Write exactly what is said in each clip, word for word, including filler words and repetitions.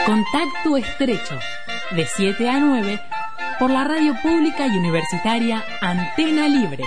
Contacto Estrecho, de siete a nueve, por la radio pública y universitaria Antena Libre.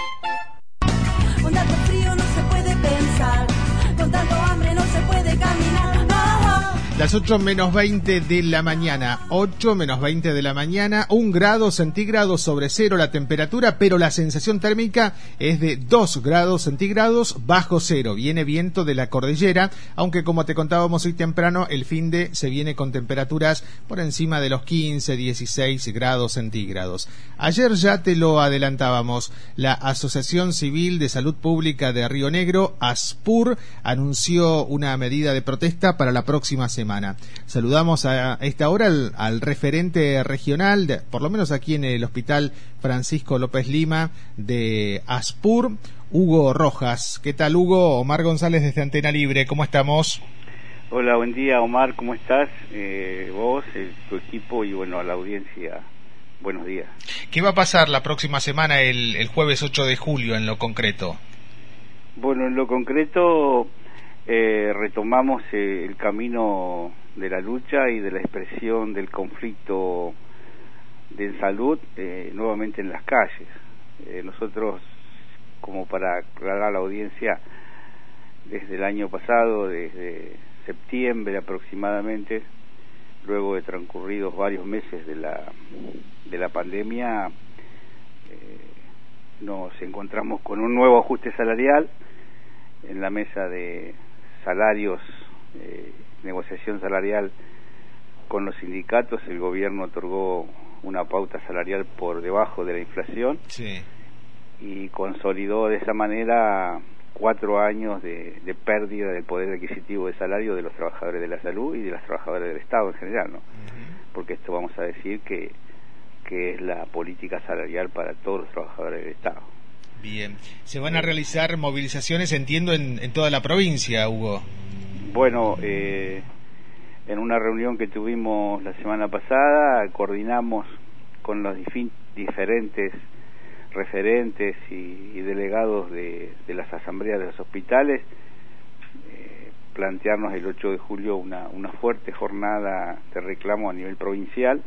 Con tanto frío no se puede pensar, con tanto hambre no se puede caminar. Las ocho menos veinte de la mañana, ocho menos veinte de la mañana, un grado centígrados sobre cero la temperatura, pero la sensación térmica es de dos grados centígrados bajo cero. Viene viento de la cordillera, aunque como te contábamos hoy temprano, el finde se viene con temperaturas por encima de los quince, dieciséis grados centígrados. Ayer ya te lo adelantábamos, la Asociación Civil de Salud Pública de Río Negro, ASPUR, anunció una medida de protesta para la próxima semana. Saludamos a esta hora al, al referente regional, de, por lo menos aquí en el Hospital Francisco López Lima de ASPUR, Hugo Rojas. ¿Qué tal, Hugo? Omar González desde Antena Libre, ¿cómo estamos? Hola, buen día, Omar, ¿cómo estás? Eh, vos, el, tu equipo y bueno, a la audiencia, buenos días. ¿Qué va a pasar la próxima semana, el, el jueves ocho de julio, en lo concreto? Bueno, en lo concreto... Eh, retomamos eh, el camino de la lucha y de la expresión del conflicto de salud eh, nuevamente en las calles. Eh, nosotros, como para aclarar a la audiencia, desde el año pasado, desde septiembre aproximadamente, luego de transcurridos varios meses de la, de la pandemia, eh, nos encontramos con un nuevo ajuste salarial en la mesa de salarios, eh, negociación salarial con los sindicatos. El gobierno otorgó una pauta salarial por debajo de la inflación, sí, y consolidó de esa manera cuatro años de, de pérdida del poder adquisitivo de salario de los trabajadores de la salud y de los trabajadores del Estado en general, ¿no? Uh-huh. Porque esto vamos a decir que, que es la política salarial para todos los trabajadores del Estado. Bien, se van a realizar movilizaciones, entiendo, en, en toda la provincia, Hugo. Bueno, eh, en una reunión que tuvimos la semana pasada, coordinamos con los dif- diferentes referentes y, y delegados de, de las asambleas de los hospitales, eh, plantearnos el ocho de julio una, una fuerte jornada de reclamo a nivel provincial,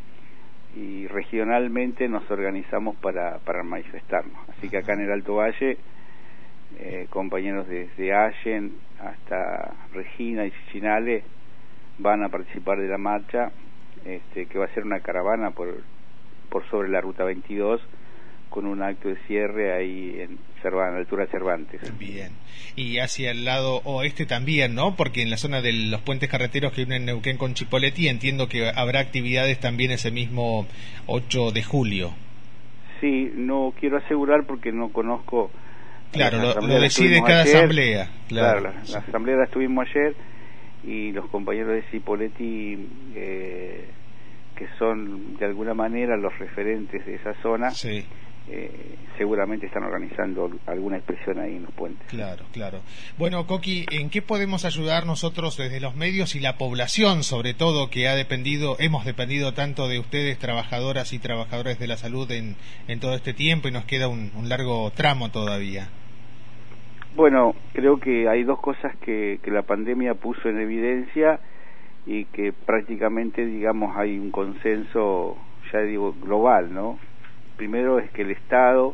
y regionalmente nos organizamos para, para manifestarnos. Así que acá en el Alto Valle, eh, compañeros desde Allen hasta Regina y Chichinale van a participar de la marcha, este, que va a ser una caravana por, por sobre la Ruta veintidós, con un acto de cierre ahí en Cervantes, a la altura de Cervantes. Bien. Y hacia el lado oeste también, ¿no? Porque en la zona de los puentes carreteros que unen Neuquén con Chipoleti, entiendo que habrá actividades también ese mismo ocho de julio. Sí, no quiero asegurar porque no conozco. Claro, lo, lo decide cada ayer. asamblea. Claro, claro la, la asamblea la estuvimos ayer, y los compañeros de Chipoleti, eh, que son de alguna manera los referentes de esa zona, sí. Eh, seguramente están organizando alguna expresión ahí en los puentes. Claro, claro. Bueno, Coqui, ¿en qué podemos ayudar nosotros desde los medios y la población, sobre todo, que ha dependido, hemos dependido tanto de ustedes, trabajadoras y trabajadores de la salud, en, en todo este tiempo, y nos queda un, un largo tramo todavía? Bueno, creo que hay dos cosas que, que la pandemia puso en evidencia y que prácticamente, digamos, hay un consenso, ya digo, global, ¿no? Primero es que el Estado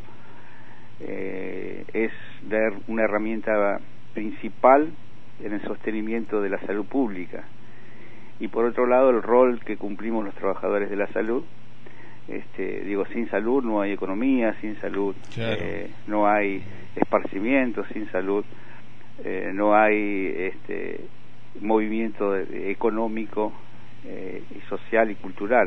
eh, es una herramienta principal en el sostenimiento de la salud pública, y por otro lado el rol que cumplimos los trabajadores de la salud. Este, digo, sin salud no hay economía, sin salud claro. eh, no hay esparcimiento, sin salud eh, no hay este, movimiento de, económico eh, y social y cultural.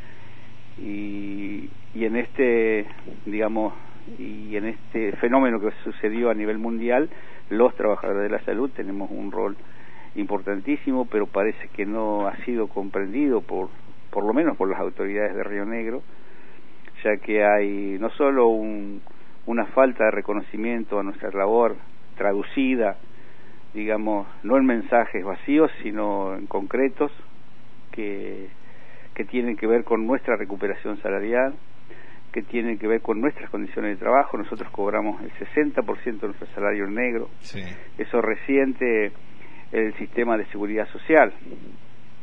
Y, y en este, digamos, y en este fenómeno que sucedió a nivel mundial, los trabajadores de la salud tenemos un rol importantísimo, pero parece que no ha sido comprendido por, por lo menos por las autoridades de Río Negro, ya que hay no solo un, una falta de reconocimiento a nuestra labor traducida, digamos, no en mensajes vacíos, sino en concretos, que que tienen que ver con nuestra recuperación salarial, que tienen que ver con nuestras condiciones de trabajo. Nosotros cobramos el sesenta por ciento de nuestro salario en negro. Sí. Eso resiente el sistema de seguridad social, que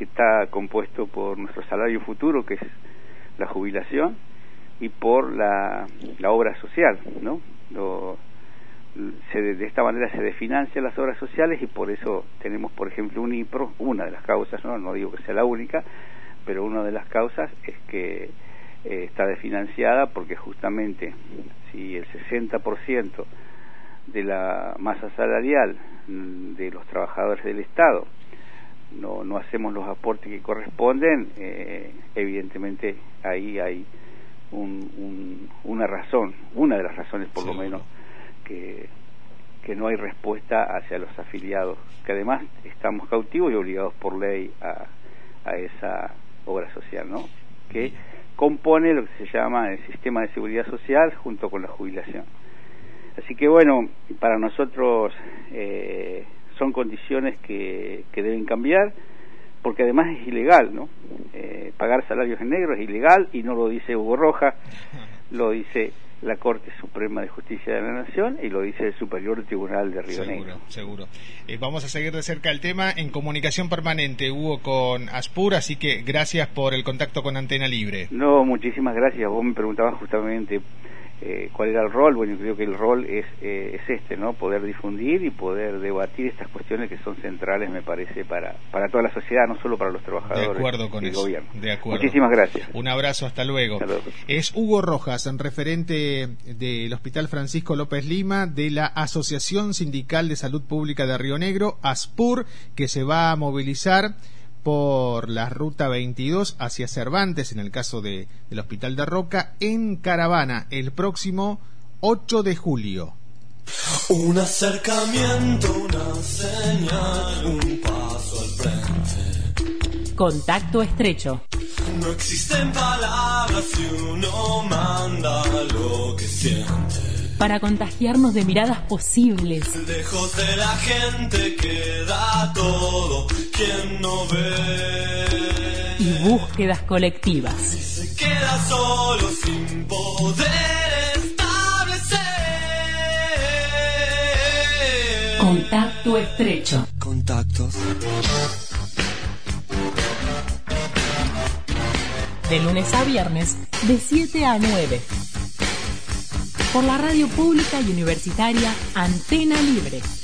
que está compuesto por nuestro salario futuro, que es la jubilación, y por la, la obra social, ¿no? Lo, se, de esta manera se desfinancian las obras sociales y por eso tenemos, por ejemplo, un I P R O, una de las causas, no, no digo que sea la única, pero una de las causas es que eh, está desfinanciada porque justamente si el sesenta por ciento de la masa salarial de los trabajadores del Estado no, no hacemos los aportes que corresponden, eh, evidentemente ahí hay un, un, una razón, una de las razones por Seguro. lo menos, que, que no hay respuesta hacia los afiliados, que además estamos cautivos y obligados por ley a, a esa obra social, ¿no? Que compone lo que se llama el sistema de seguridad social junto con la jubilación. Así que bueno, para nosotros eh, son condiciones que, que deben cambiar, porque además es ilegal, ¿no? Eh, pagar salarios en negro es ilegal, y no lo dice Hugo Rojas, lo dice la Corte Suprema de Justicia de la Nación y lo dice el Superior Tribunal de Río seguro, Negro. Seguro, eh, vamos a seguir de cerca el tema, en comunicación permanente, Hugo, con ASPUR, así que gracias por el contacto con Antena Libre. No, muchísimas gracias. Vos me preguntabas justamente eh, cuál era el rol. Bueno, yo creo que el rol es, eh, es este, ¿no? Poder difundir y poder debatir estas cuestiones que son centrales, me parece, para, para toda la sociedad, no solo para los trabajadores de acuerdo con y el eso, gobierno. De acuerdo. Muchísimas gracias. Un abrazo, hasta luego. Hasta luego. Es Hugo Rojas, referente del Hospital Francisco López Lima, de la Asociación Sindical de Salud Pública de Río Negro, ASPUR, que se va a movilizar por la ruta veintidós hacia Cervantes, en el caso de, del Hospital de Roca, en caravana el próximo ocho de julio. Un acercamiento, una señal, un paso al frente. Contacto estrecho. No existen palabras si uno manda lo que siente. Para contagiarnos de miradas posibles. Lejos de la gente queda todo quien no ve. Y búsquedas colectivas. Y se queda solo sin poder establecer. Contacto estrecho. Contactos. De lunes a viernes, de siete a nueve. Por la radio pública y universitaria Antena Libre.